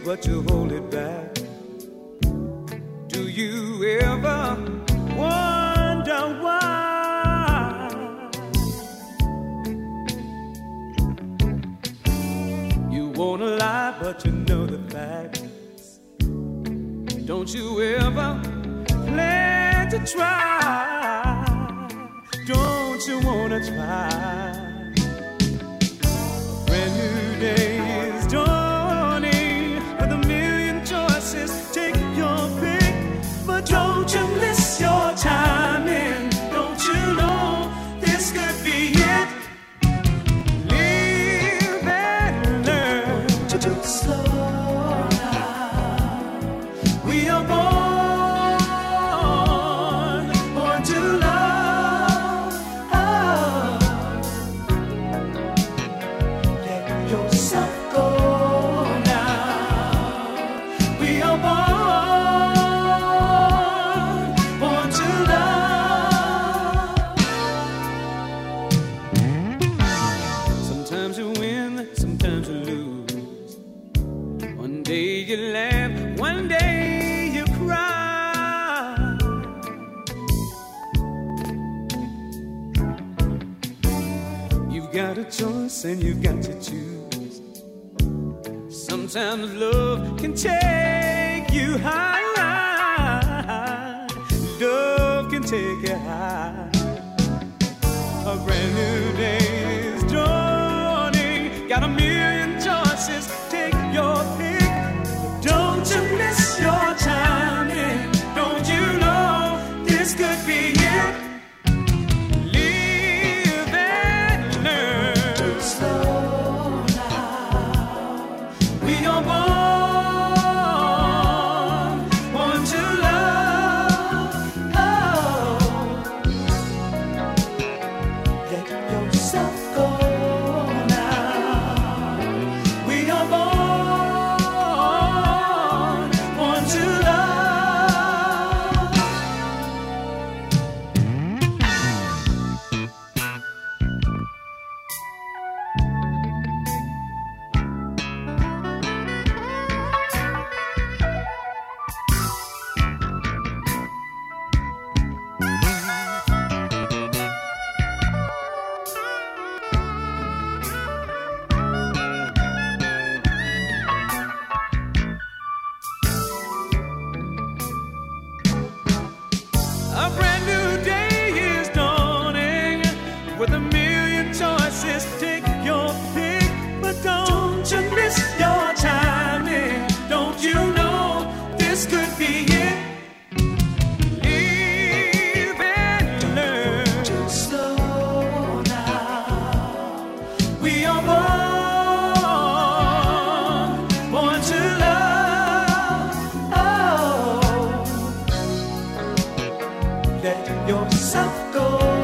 but you hold it back. Do you ever wonder why? You wanna lie, but you know the facts. Don't you ever plan to try? Don't you wanna try? A brand new day is dawning with a million choices. Take your pick, but don't you miss your timing. Don't you know this could be it? Live and learn to slow down. We are born to love. Let yourself go now. We are born to love. Sometimes you win, sometimes you lose. One day you laugh, one day you cry. You've got a choice and you've got to choose. Sometimes love can take you high. Love can take you high. A brand new day is dawning. Got a million choices. Take your pick. Don't you miss your timing. Don't you know this could be it? Live and learn. Slow down. We are born to love. Let yourself go now. We are born to love. A brand new day is dawning with a million choices. Take your pick, but don't you miss your timing. Don't you know this could be it? Live and learn to slow down. We are born to love. Let yourself go.